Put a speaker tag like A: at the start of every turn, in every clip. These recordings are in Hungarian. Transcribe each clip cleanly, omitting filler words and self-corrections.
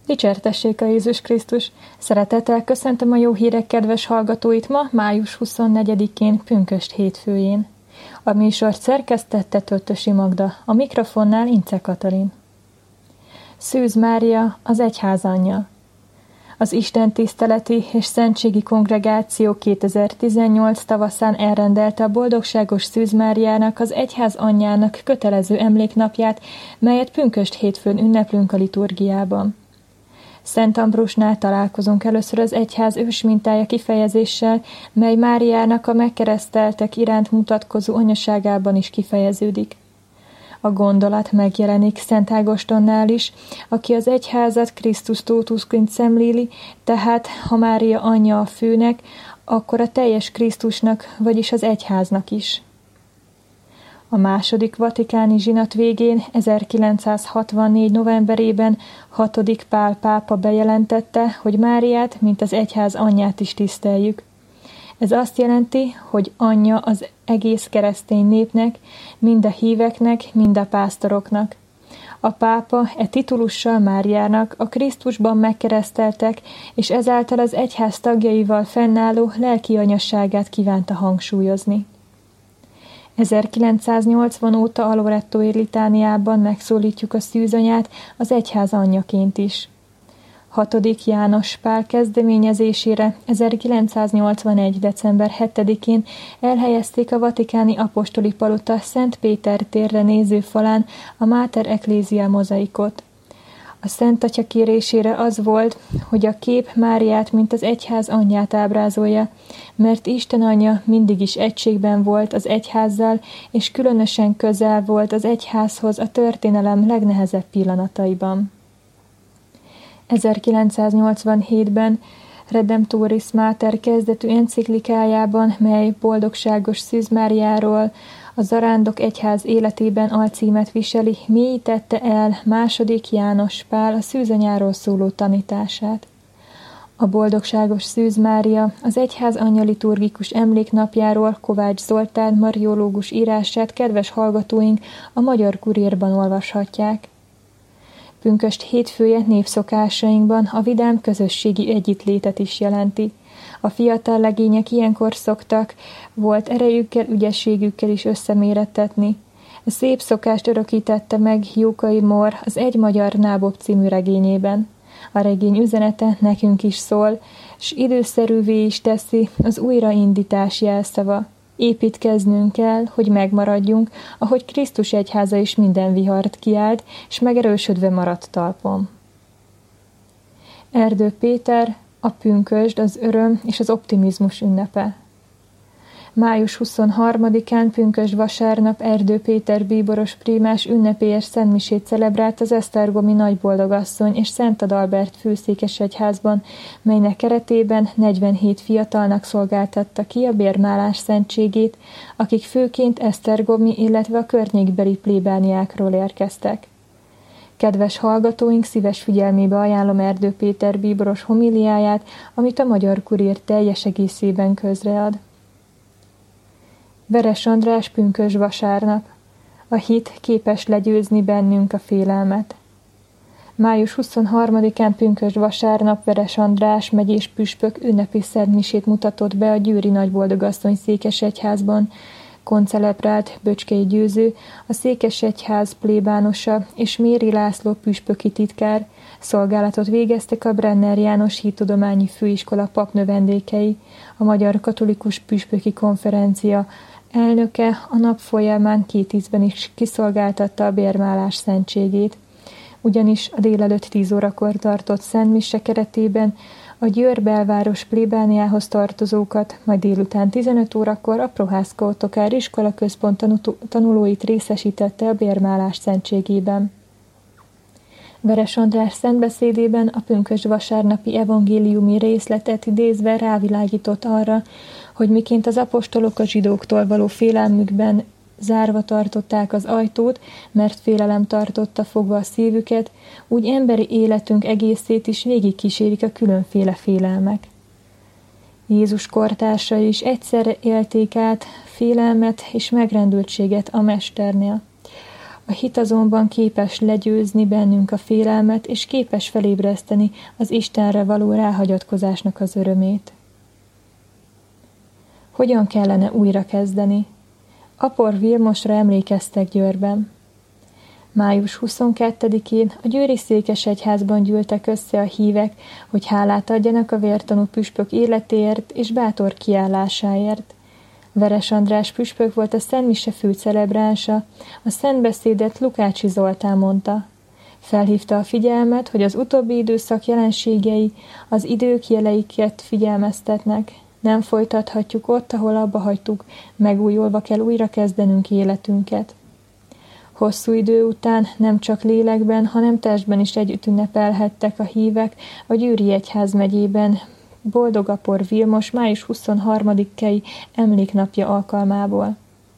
A: Dicsértessék a Jézus Krisztus! Szeretettel köszöntöm a jó hírek kedves hallgatóit ma, május 24-én, pünkösd hétfőjén. A műsort szerkesztette Töttösi Magda, a mikrofonnál Ince Katalin. Szűz Mária, az egyház anyja. Az istentiszteleti és szentségi kongregáció 2018 tavaszán elrendelte a boldogságos Szűz Máriának, az egyház anyjának kötelező emléknapját, melyet pünkösd hétfőn ünneplünk a liturgiában. Szent Ambrusnál találkozunk először az egyház ősmintája kifejezéssel, mely Máriának a megkereszteltek iránt mutatkozó anyaságában is kifejeződik. A gondolat megjelenik Szent Ágostonnál is, aki az egyházat Christus totusként szemléli, tehát ha Mária anyja a főnek, akkor a teljes Krisztusnak, vagyis az egyháznak is. A második vatikáni zsinat végén, 1964. novemberében 6. Pál pápa bejelentette, hogy Máriát, mint az egyház anyját is tiszteljük. Ez azt jelenti, hogy anyja az egész keresztény népnek, mind a híveknek, mind a pásztoroknak. A pápa titulussal Máriának a Krisztusban megkereszteltek, és ezáltal az egyház tagjaival fennálló lelki anyasságát kívánta hangsúlyozni. 1980 óta a Lorettói litániában megszólítjuk a szűzanyát az egyház anyjaként is. 6. János Pál kezdeményezésére 1981. december 7-én elhelyezték a vatikáni apostoli palota Szent Péter térre néző falán a Mater Ecclesia mozaikot. A Szent Atya kérésére az volt, hogy a kép Máriát, mint az egyház anyját ábrázolja, mert Isten anyja mindig is egységben volt az egyházzal, és különösen közel volt az egyházhoz a történelem legnehezebb pillanataiban. 1987-ben Redemptoris Mater kezdetű enciklikájában, mely boldogságos Szűz Máriáról, a Zarándok egyház életében alcímet viseli, mélyítette el II. János Pál a szűzanyáról szóló tanítását. A boldogságos Szűz Mária az egyház anyja liturgikus emléknapjáról Kovács Zoltán mariológus írását kedves hallgatóink a Magyar Kurírban olvashatják. Pünkösd hétfője népszokásainkban a vidám közösségi együttlétet is jelenti. A fiatal legények ilyenkor szoktak volt erejükkel, ügyességükkel is összemérettetni. A szép szokást örökítette meg Jókai Mór az Egy magyar nábob című regényében. A regény üzenete nekünk is szól, s időszerűvé is teszi az újraindítás jelszava. Építkeznünk kell, hogy megmaradjunk, ahogy Krisztus egyháza is minden vihart kiált, s megerősödve maradt talpon. Erdő Péter, a pünkösd, az öröm és az optimizmus ünnepe. Május 23-án pünkösd vasárnap Erdő Péter bíboros prímás ünnepélyes szentmisét celebrált az esztergomi Nagyboldogasszony és Szent Adalbert főszékesegyházban, melynek keretében 47 fiatalnak szolgáltatta ki a bérmálás szentségét, akik főként esztergomi, illetve a környékbeli plébániákról érkeztek. Kedves hallgatóink, szíves figyelmébe ajánlom Erdő Péter bíboros homíliáját, amit a Magyar Kurír teljes egészében közread. Veres András pünkösd vasárnap. A hit képes legyőzni bennünk a félelmet. Május 23-án pünkösd vasárnap Veres András megyés püspök ünnepi szentmisét mutatott be a Győri Nagyboldogasszony székesegyházban. Koncelebrált Böcskei Győző, a székesegyház plébánosa és Méri László püspöki titkár, szolgálatot végeztek a Brenner János Hittudományi Főiskola papnövendékei, a Magyar Katolikus Püspöki Konferencia elnöke a nap folyamán 2 ízben is kiszolgáltatta a bérmálás szentségét. Ugyanis a délelőtt 10 órakor tartott szentmise keretében a Győr belváros plébániához tartozókat, majd délután 15 órakor a Prohászka Ottokár iskola központ tanulóit részesítette a bérmálás szentségében. Veres András szentbeszédében a pünkösd vasárnapi evangéliumi részletet idézve rávilágított arra, hogy miként az apostolok a zsidóktól való félelmükben zárva tartották az ajtót, mert félelem tartotta fogva a szívüket, úgy emberi életünk egészét is végigkísérik a különféle félelmek. Jézus kortársai is egyszerre élték át félelmet és megrendültséget a mesternél. A hit azonban képes legyőzni bennünk a félelmet, és képes felébreszteni az Istenre való ráhagyatkozásnak az örömét. Hogyan kellene újra kezdeni? Apor Vilmosra emlékeztek Győrben. Május 22-én a győri székesegyházban gyűltek össze a hívek, hogy hálát adjanak a vértanú püspök életéért és bátor kiállásáért. Veres András püspök volt a szentmise főcelebránsa, a szentbeszédet Lukácsi Zoltán mondta. Felhívta a figyelmet, hogy az utóbbi időszak jelenségei az idők jeleiket figyelmeztetnek. Nem folytathatjuk ott, ahol abba hagytuk, megújulva kell újra kezdenünk életünket. Hosszú idő után nem csak lélekben, hanem testben is együtt ünnepelhettek a hívek a Győri Egyházmegyében Boldog Apor Vilmos május 23-i emléknapja alkalmából.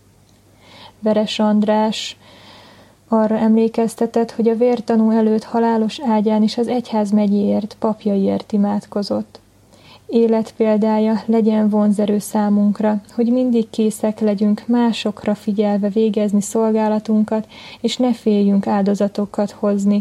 A: Veres András arra emlékeztetett, hogy a vértanú előtt halálos ágyán is az egyházmegyéért, papjaiért imádkozott. Életpéldája legyen vonzerő számunkra, hogy mindig készek legyünk másokra figyelve végezni szolgálatunkat, és ne féljünk áldozatokat hozni.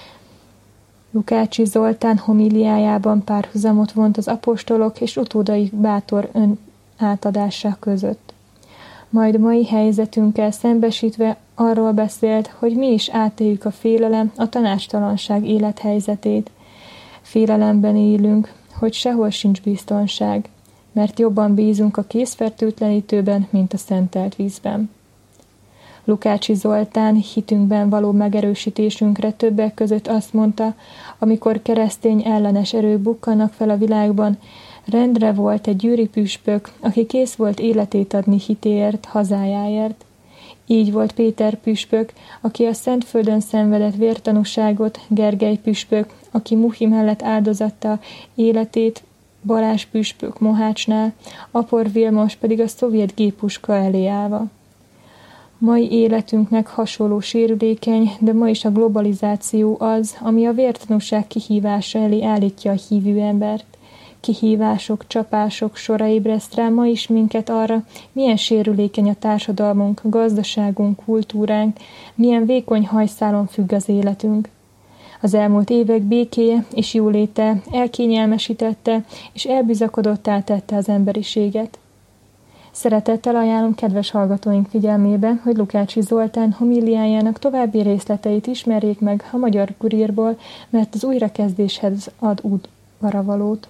A: Lukácsi Zoltán homíliájában párhuzamot vont az apostolok és utódaik bátor átadása között. Majd mai helyzetünkkel szembesítve arról beszélt, hogy mi is átéljük a félelem, a tanácstalanság élethelyzetét. Félelemben élünk, hogy sehol sincs biztonság, mert jobban bízunk a készfertőtlenítőben, mint a szentelt vízben. Lukácsi Zoltán hitünkben való megerősítésünkre többek között azt mondta, amikor keresztény ellenes erők bukkanak fel a világban, rendre volt egy győri püspök, aki kész volt életét adni hitéért, hazájáért. Így volt Péter püspök, aki a Szentföldön szenvedett vértanúságot, Gergely püspök, aki Muhi mellett áldozatta életét, Balázs püspök Mohácsnál, Apor Vilmos pedig a szovjet géppuska elé állva. Mai életünknek hasonló sérülékeny, de ma is a globalizáció az, ami a vértanúság kihívása elé állítja a hívő embert. Kihívások, csapások sora ébreszt rá ma is minket arra, milyen sérülékeny a társadalmunk, gazdaságunk, kultúránk, milyen vékony hajszálon függ az életünk. Az elmúlt évek békéje és jóléte elkényelmesítette és elbizakodottá tette az emberiséget. Szeretettel ajánlom kedves hallgatóink figyelmébe, hogy Lukácsi Zoltán homíliájának további részleteit ismerjék meg a Magyar Kurírból, mert az újrakezdéshez ad útvaravalót.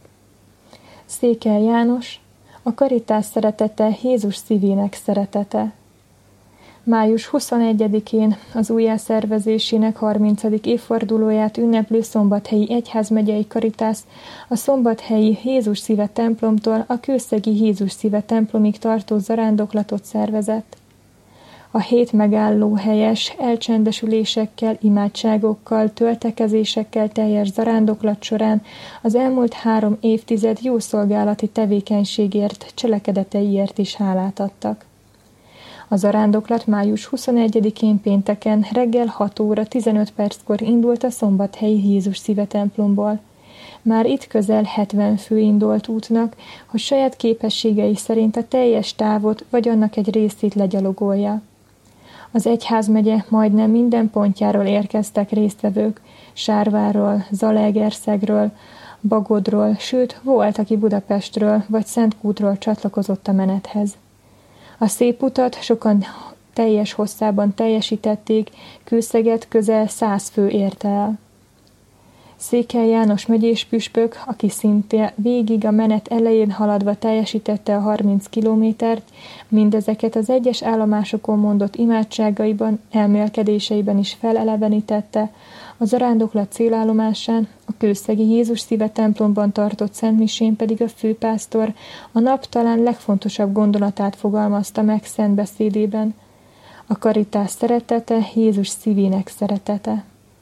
A: Székely János, a karitás szeretete Jézus szívének szeretete. Május 21-én az újjászervezésének 30. évfordulóját ünneplő Szombathelyi Egyházmegyei Karitász a Szombathelyi Jézus Szíve templomtól a Kőszegi Jézus Szíve templomig tartó zarándoklatot szervezett. A hét megálló helyes, elcsendesülésekkel, imádságokkal, töltekezésekkel teljes zarándoklat során az elmúlt 3 évtized jó szolgálati tevékenységért, cselekedeteiért is hálát adtak. A zarándoklat május 21-én pénteken reggel 6 óra 15 perckor indult a Szombathelyi Jézus Szíve templomból. Már itt közel 70 fő indult útnak, hogy saját képességei szerint a teljes távot vagy annak egy részét legyalogolja. Az egyházmegye majdnem minden pontjáról érkeztek résztvevők, Sárvárról, Zalaegerszegről, Bagodról, sőt, volt, aki Budapestről vagy Szentkútról csatlakozott a menethez. A szép utat sokan teljes hosszában teljesítették, Kőszeget közel 100 fő érte el. Székely János megyés püspök, aki szinte végig a menet elején haladva teljesítette a 30 kilométert, mindezeket az egyes állomásokon mondott imádságaiban, elmélkedéseiben is felelevenítette, a zarándoklat célállomásán, a Kőszegi Jézus Szíve templomban tartott szentmisén pedig a főpásztor a nap talán legfontosabb gondolatát fogalmazta meg szent beszédében. A karitás szeretete Jézus szívének szeretete.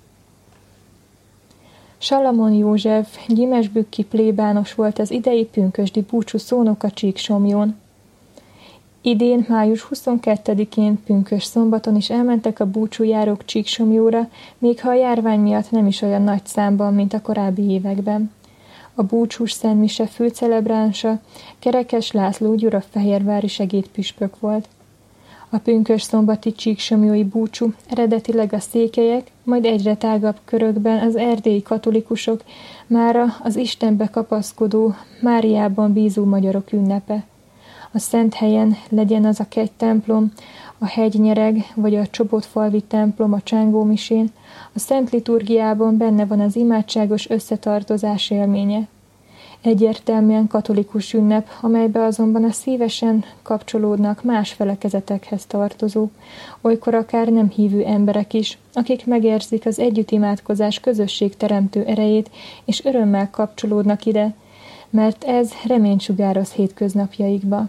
A: Salamon József, gyimesbükki plébános volt az idei pünkösdi búcsú szónoka Csíksomjón. Idén, május 22-én pünkösd szombaton is elmentek a búcsújárók Csíksomjóra, még ha a járvány miatt nem is olyan nagy számban, mint a korábbi években. A búcsús szentmise főcelebránsa Kerekes László gyurafehérvári segédpüspök volt. A pünkösdszombati csíksomlyói búcsú eredetileg a székelyek, majd egyre tágabb körökben az erdélyi katolikusok mára az Istenbe kapaszkodó, Máriában bízó magyarok ünnepe. A szent helyen, legyen az a kegytemplom, a hegynyereg vagy a Csobotfalvi templom a Csángómisén, a szent liturgiában benne van az imádságos összetartozás élménye. Egyértelműen katolikus ünnep, amelybe azonban a szívesen kapcsolódnak más felekezetekhez tartozó, olykor akár nem hívő emberek is, akik megérzik az együttimádkozás közösségteremtő erejét, és örömmel kapcsolódnak ide, mert ez reményt sugároz hétköznapjaikba.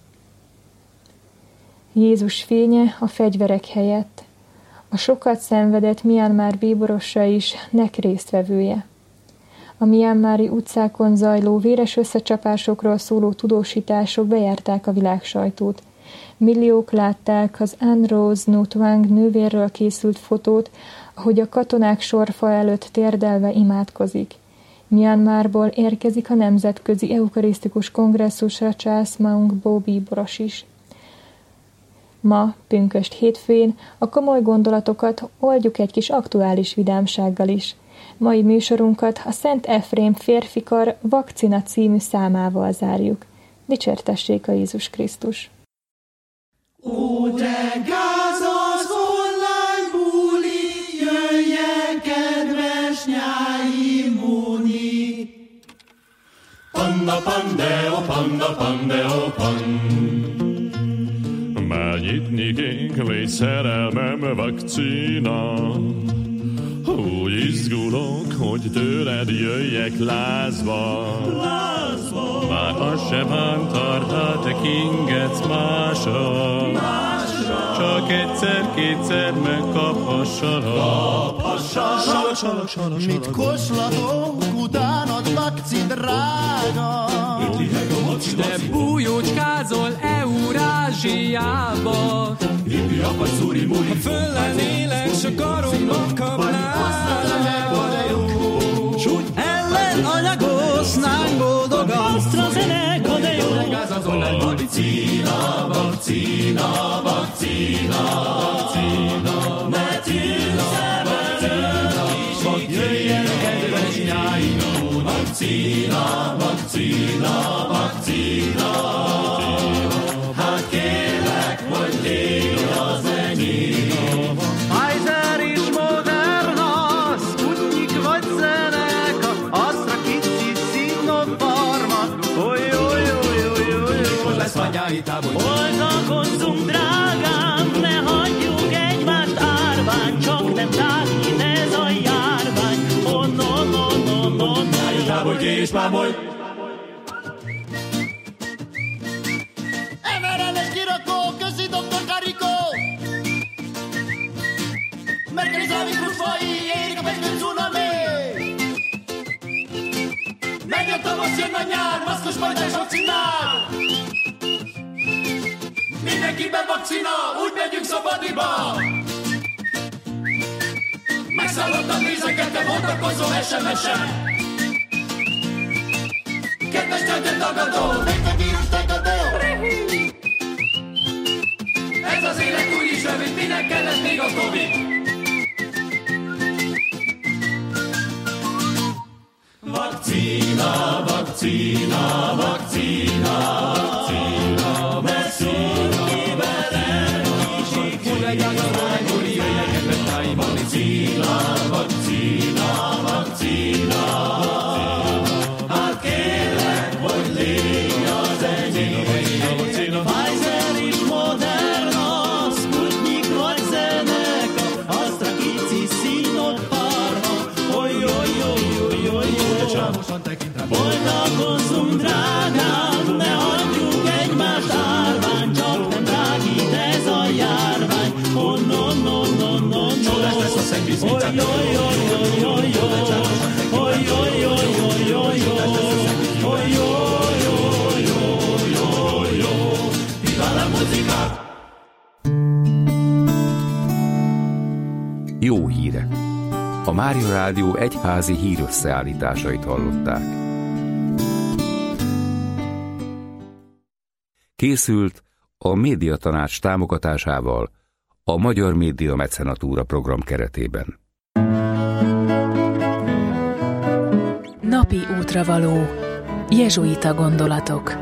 A: Jézus fénye a fegyverek helyett. A sokat szenvedett Mianmar bíborosa is nek résztvevője. A mianmari utcákon zajló véres összecsapásokról szóló tudósítások bejárták a világ sajtót. Milliók látták az Ann Rose Nutvang nővérről készült fotót, ahogy a katonák sorfa előtt térdelve imádkozik. Myanmarból érkezik a Nemzetközi Eukarisztikus Kongresszusra Charles Maung Bo bíboros is. Ma, pünkösd hétfőjén a komoly gondolatokat oldjuk egy kis aktuális vidámsággal is. Mai műsorunkat a Szent Efrém férfikar vakcina című számával zárjuk. Dicsértessék a Jézus Krisztus!
B: Ó, de gáz az online buli, jöjjön kedves nyári múni! Panna pandeo, panna pandeo, pan.
C: Már nyitni kénk, légy szerelmem vakcina. Úgy izgulok, hogy tőled jöjjek lázba. Már az se bántart, ha te kingetsz másra. Csak egyszer-kétszer megkaphassalak.
B: Mit koslatok, utánad vakcin drága?
D: De bújócskázol Eurázsiába. Ha föl lennéleg, s a karomban kapnál. S úgy ellen anyagoznánk boldogan. AstraZeneca, de jó.
B: Vakcina, vakcina, vakcina, vakcina, ne tűzze, jöjjön kedves nyári múni. Vakcina, vakcina, vakcina, hát kérlek, hogy légy az enyém.
D: Pfizer és Moderna, Sputnik vagy Zeneca, AstraKicsi, Sinopharma.
B: Most lesz már nyári tábor.
D: Oldakozzunk, drágám, ne hagyjuk egymást árván, csak nem tágít ez a járvány. Oh, no.
B: Nyári tábor, és mámolj! MRN-es kirakó, köszi Dr. Karikó! Merkel iszlámikus fai, érik a pestben cunami! Megy a tavasz, jön a nyár, maszkos pajtás vakcinál! Mindenkiben vakcina, úgy megyünk szabadiba! Megszállottam nézeket, te bontakozó SMS-en! Kedves töltött tagadó, még a vírus tagadó! Ez az élet úgyis rövid, minek kellett még a Covid? Vakcina, vakcina, vakcina, vakcina, mert szűkiben elkísik, hogy legyen a lánygóri, jöjjön kedves tájban. Vakcina, vakcina, vakcina, hát kérlek, hogy légy az enyém. Pfizer és Moderna, Sputnik vagy Zeneca, AstraKicsi, Sinopharma. Boldogkozzunk, drágám, ne hagyjuk egymást árván, csak nem drágít ez a járvány. Oh, no. Csodás lesz a szegvíz viccát.
E: Jó hírek! A Mária Rádió egyházi hírösszeállításait hallották. Készült a Médiatanács támogatásával a Magyar Média Mecenatúra program keretében.
F: Napi útravaló. Jezsuita gondolatok.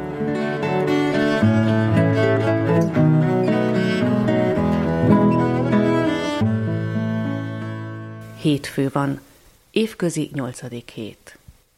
G: Hétfő van, évközi 8. hét.